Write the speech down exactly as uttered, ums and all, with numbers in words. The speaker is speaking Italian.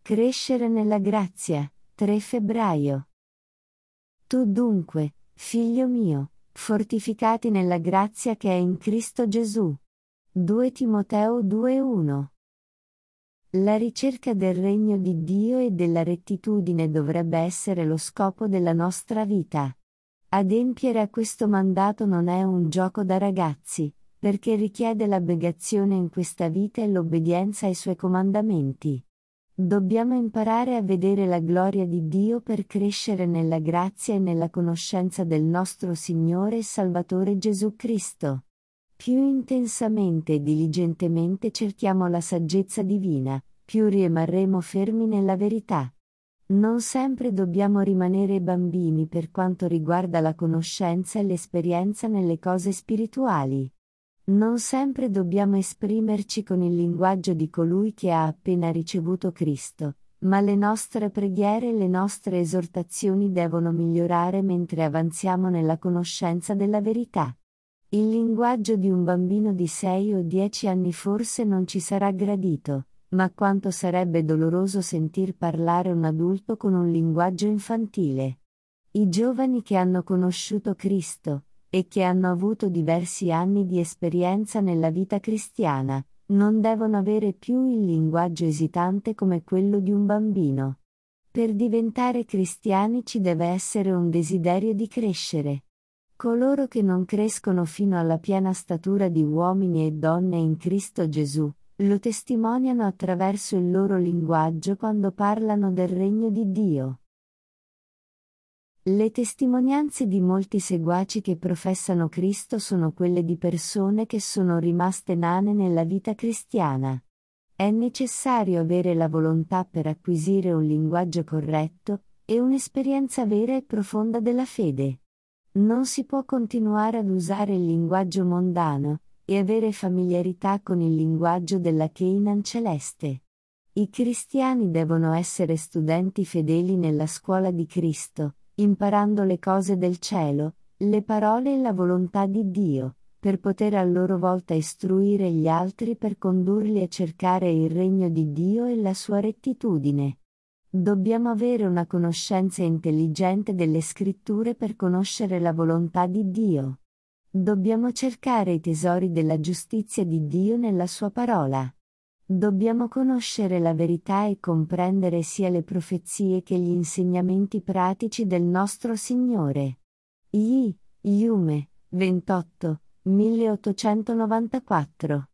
Crescere nella grazia, tre febbraio. Tu dunque, figlio mio, fortificati nella grazia che è in Cristo Gesù. due Timoteo due uno. La ricerca del regno di Dio e della rettitudine dovrebbe essere lo scopo della nostra vita. Adempiere a questo mandato non è un gioco da ragazzi, perché richiede l'abnegazione in questa vita e l'obbedienza ai suoi comandamenti. Dobbiamo imparare a vedere la gloria di Dio per crescere nella grazia e nella conoscenza del nostro Signore e Salvatore Gesù Cristo. Più intensamente e diligentemente cerchiamo la saggezza divina, più rimarremo fermi nella verità. Non sempre dobbiamo rimanere bambini per quanto riguarda la conoscenza e l'esperienza nelle cose spirituali. Non sempre dobbiamo esprimerci con il linguaggio di colui che ha appena ricevuto Cristo, ma le nostre preghiere e le nostre esortazioni devono migliorare mentre avanziamo nella conoscenza della verità. Il linguaggio di un bambino di sei o dieci anni forse non ci sarà gradito, ma quanto sarebbe doloroso sentir parlare un adulto con un linguaggio infantile. I giovani che hanno conosciuto Cristo, e che hanno avuto diversi anni di esperienza nella vita cristiana, non devono avere più il linguaggio esitante come quello di un bambino. Per diventare cristiani ci deve essere un desiderio di crescere. Coloro che non crescono fino alla piena statura di uomini e donne in Cristo Gesù, lo testimoniano attraverso il loro linguaggio quando parlano del regno di Dio. Le testimonianze di molti seguaci che professano Cristo sono quelle di persone che sono rimaste nane nella vita cristiana. È necessario avere la volontà per acquisire un linguaggio corretto, e un'esperienza vera e profonda della fede. Non si può continuare ad usare il linguaggio mondano, e avere familiarità con il linguaggio della Canaan celeste. I cristiani devono essere studenti fedeli nella scuola di Cristo, imparando le cose del cielo, le parole e la volontà di Dio, per poter a loro volta istruire gli altri per condurli a cercare il regno di Dio e la sua rettitudine. Dobbiamo avere una conoscenza intelligente delle Scritture per conoscere la volontà di Dio. Dobbiamo cercare i tesori della giustizia di Dio nella sua parola. Dobbiamo conoscere la verità e comprendere sia le profezie che gli insegnamenti pratici del nostro Signore. I. Iume, ventotto, milleottocentonovantaquattro.